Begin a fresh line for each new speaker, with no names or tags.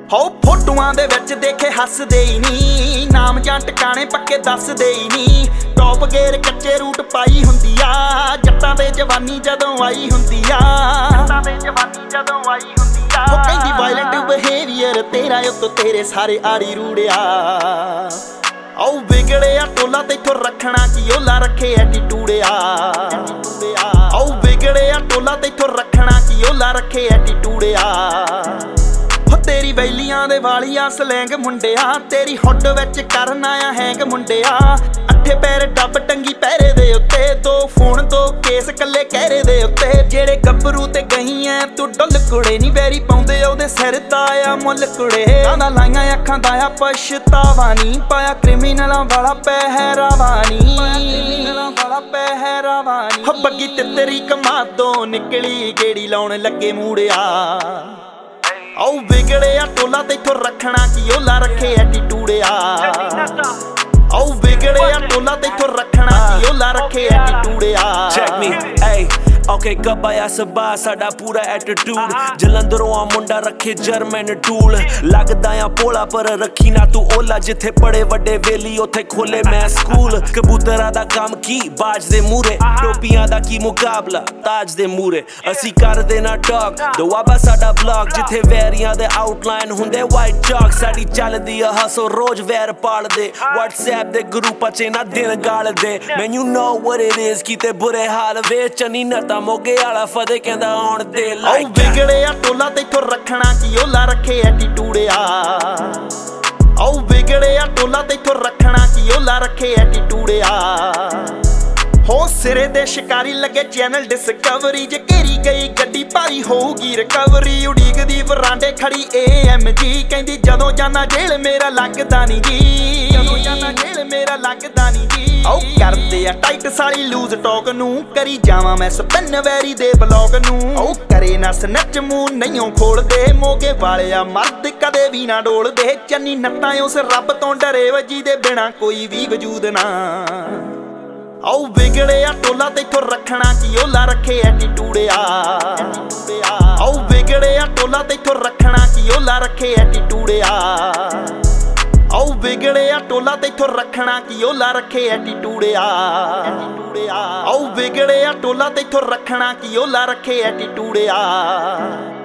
ਹੋ ਫੋਟੋਆਂ ਦੇ ਵਿੱਚ ਦੇਖੇ ਹੱਸਦੇ ਹੀ ਨੀ, ਨਾਮ ਜਾਂ ਟਿਕਾਣੇ ਪੱਕੇ ਦੱਸਦੇ ਹੀ ਨੀ। ਟੌਪ ਗੇਅਰ ਕੱਚੇ ਰੂਟ ਪਾਈ ਹੁੰਦੀ ਆ, ਜੱਟਾਂ ਦੇ ਜਵਾਨੀ ਜਦੋਂ ਆਈ ਹੁੰਦੀ ਆ, ਜੱਟਾਂ ਦੇ ਜਵਾਨੀ ਜਦੋਂ ਆਈ ਹੁੰਦੀ ਆ। ਉਹ ਕਹਿੰਦੀ ਵਾਇਲੈਂਟ ਬਿਹੇਵੀਅਰ ਤੇਰਾ ਉੱਤੋਂ ਤੇਰੇ ਸਾਰੇ ਆੜੀ ਰੂੜਿਆ। ਆਉ ਵਿਗੜਿਆ ਟੋਲਾ ਤੈਥੋਂ ਰੱਖਣਾ ਕੀ ਓਲਾ ਰੱਖੇ ਐਟੀਟਿਊਡਿਆ। ਆਉ ਵਿਗੜਿਆ ਟੋਲਾ ਤੈਥੋਂ ਰੱਖਣਾ ਕੀ ਓਲਾ ਰੱਖੇ ਐਟੀਟਿਊਡਿਆ। ਹੋ ਤੇਰੀ ਵੈਲੀਆਂ ਦੇ ਵਾਲੀਆਂ ਸਲੈਂਗ ਮੁੰਡਿਆ, ਤੇਰੀ ਹੁੱਡ ਵਿੱਚ ਕਰਨ ਆਇਆ ਹੈਂਗ ਮੁੰਡਿਆ। ਅੱਠੇ ਪੈਰ ਡੱਬ ਟੰਗੀ ਪਹਿਰੇ ਦੇ ਉੱਤੇ, 2 ਫੋਨ 2 ਕੇਸ ਕੱਲੇ ਕਹਿਰੇ ਦੇ ਉੱਤੇ। ਜਿਹੜੇ ਗੱਭਰੂ ਤੇ ਗਈ ਐ ਤੂੰ ਡੁੱਲ ਕੁੜੇ ਨੀ, ਵੈਰੀ ਪਾਉਂਦੇ ਉਹਦੇ ਸਿਰ ਦਾ ਆ ਮੁੱਲ ਕੁੜੇ। ਕਾਹਦਾ ਲਾਈਆਂ ਅੱਖਾਂ ਦਾ ਆ ਪਛਤਾਵਾ ਨੀ, ਪਾਇਆ ਕ੍ਰਿਮੀਨਲਾਂ ਵਾਲਾ ਪਹਿਰਾਵਾ ਨੀ, ਹੋ ਬੱਗੀ ਤਿੱਤਰੀ ਕਮਾਦੋਂ ਨਿਕਲੀ ਗੇੜੀ ਲਾਉਣ ਲੱਗੇ ਮੂੜਿਆ। ਆਉ ਵਿਗੜਿਆ ਟੋਲਾ ਤੈਥੋਂ ਰੱਖਣਾ ਕੀ ਓਲਾ ਰੱਖੇ ਐਟੀਟਿਊਡਿਆ। ਆਉ ਵਿਗੜਿਆ ਟੋਲਾ ਤੈਥੋਂ ਰੱਖਣਾ ਕੀ ਓਲਾ ਰੱਖੇ ਐਟੀਟਿਊਡਿਆ।
Check me, ay okay ਗੱਬਾਇਆ ਸਬਾ ਸਾਡਾ ਪੂਰਾ ਐਟੀਟਿਊਡ। ਜਲੰਧਰੋਂ ਆ ਮੁੰਡਾ ਰੱਖੇ ਜਰਮਨ ਟੂਲ, ਲੱਗਦਾ ਆ ਪੋਲਾ ਪਰ ਰੱਖੀ ਨਾ ਤੂੰ ਓਲਾ। ਜਿੱਥੇ ਪੜੇ ਵੱਡੇ ਵੇਲੀ ਉੱਥੇ ਖੋਲੇ ਮੈਂ ਸਕੂਲ। ਕਬੂਤਰਾਂ ਦਾ ਕੰਮ ਕੀ ਬਾਜ ਦੇ ਮੂਰੇ, ਟੋਪੀਆਂ ਦਾ ਕੀ ਮੁਕਾਬਲਾ ਤਾਜ ਦੇ ਮੂਰੇ। ਅਸੀਂ ਕਰਦੇ ਨਾ ਟਾਕ ਦੁਆਬਾ ਸਾਡਾ ਬਲੌਗ, ਜਿੱਥੇ ਵੈਰੀਆਂ ਦੇ ਆਊਟਲਾਈਨ ਹੁੰਦੇ ਵਾਈਟ ਚੌਕ। ਸਾਡੀ ਚੱਲਦੀ ਆ ਹਸੋ ਰੋਜ਼ ਵੈਰ ਪਾਲਦੇ, WhatsApp ਦੇ ਗਰੁੱਪਾਂ 'ਚ ਨਾ ਦਿਨ ਗਾਲਦੇ। Man you know what it is, ਕੀਤੇ ਬੁਰੇ ਹਾਲ ਵੇ ਚੰਨੀ ਨਤਾ ਮੋਗੇ ਵਾਲਾ ਫਦੇ ਕਹਿੰਦਾ ਆਉਣ ਦੇ ਲਾਈਕ।
ਆਉ ਵਿਗੜਿਆ ਟੋਲਾ ਤੈਥੋਂ ਰੱਖਣਾ ਕੀ ਓਲਾ ਰੱਖੇ ਐਟੀਟਿਊਡਿਆ। ਆਉ ਵਿਗੜਿਆ ਟੋਲਾ ਤੈਥੋਂ ਰੱਖਣਾ ਕੀ ਓਲਾ ਰੱਖੇ ਐਟੀਟਿਊਡਿਆ। ਹੋ ਸਿਰੇ ਦੇ ਸ਼ਿਕਾਰੀ ਲੱਗੇ ਚੈਨਲ ਡਿਸਕਵਰੀ, ਜੇ ਘੇਰੀ ਗਈ ਗੱਡੀ ਭਾਰੀ ਹੋਊਗੀ ਰਿਕਵਰੀ। ਉਡੀਕਦੀ ਬਰਾਂਡੇ ਖੜੀ AMG, ਕਹਿੰਦੀ ਜਦੋਂ ਜਾਨਾ ਜੇਲ੍ਹ ਮੇਰਾ ਲੱਗਦਾ ਨੀ ਜੀ, ਜਦੋਂ ਜਾਨਾ ਜੇਲ੍ਹ ਮੇਰਾ ਲੱਗਦਾ ਨੀ ਜੀ। ਆਉ ਕਰਦੇ ਆ ਟਾਈਟ ਸਾਲੀ ਲੂਜ਼ ਟਾਕ ਨੂੰ, ਕਰੀ ਜਾਵਾਂ ਮੈਂ ਸਪਿਨ ਵੈਰੀ ਦੇ ਬਲੌਗ ਨੂੰ। ਆਉ ਕਰੇ ਨਾ ਸਨੱਚ ਮੂੰਹ ਨਹੀਂਓ ਖੋਲਦੇ, ਮੋਗੇ ਵਾਲਿਆ ਮਰਦ ਕਦੇ ਵੀ ਨਾ ਡੋਲਦੇ। ਚੰਨੀ ਨੱਤਾਂ ਉਸ ਰੱਬ ਤੋਂ ਡਰੇ ਵਜੀ ਦੇ ਬਿਨਾ ਕੋਈ ਵੀ ਵਜੂਦ ਨਾ। ਆਉ ਵਿਗੜਿਆ ਟੋਲਾ ਤੈਥੋਂ ਰੱਖਣਾ ਕੀ ਓਲਾ ਰੱਖੇ ਐਟੀਟਿਊਡਿਆ। ਆਉ ਵਿਗੜਿਆ ਟੋਲਾ ਤੈਥੋਂ ਰੱਖਣਾ ਕੀ ਓਲਾ ਰੱਖੇ ਐਟੀਟਿਊਡਿਆ। ਆਉ ਵਿਗੜਿਆ ਟੋਲਾ ਤੈਥੋਂ ਰੱਖਣਾ ਕੀ ਓਲਾ ਰੱਖੇ ਐਟੀਟਿਊਡਿਆ। ਆਉ ਵਿਗੜਿਆ ਟੋਲਾ ਤੈਥੋਂ ਰੱਖਣਾ ਕੀ ਓਲਾ ਰੱਖੇ ਐਟੀਟਿਊਡਿਆ।